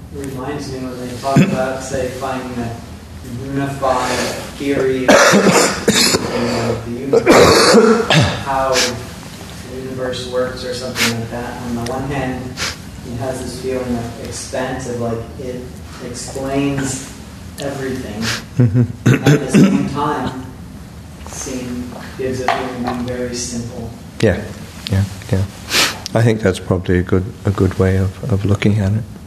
reminds me when they talk about, say, finding a unified theory of the universe, how the universe works or something like that. On the one hand, he has this feeling of expansive, like it explains everything. At the same time, gives a feeling of being very simple. Yeah. I think that's probably a good way of looking at it.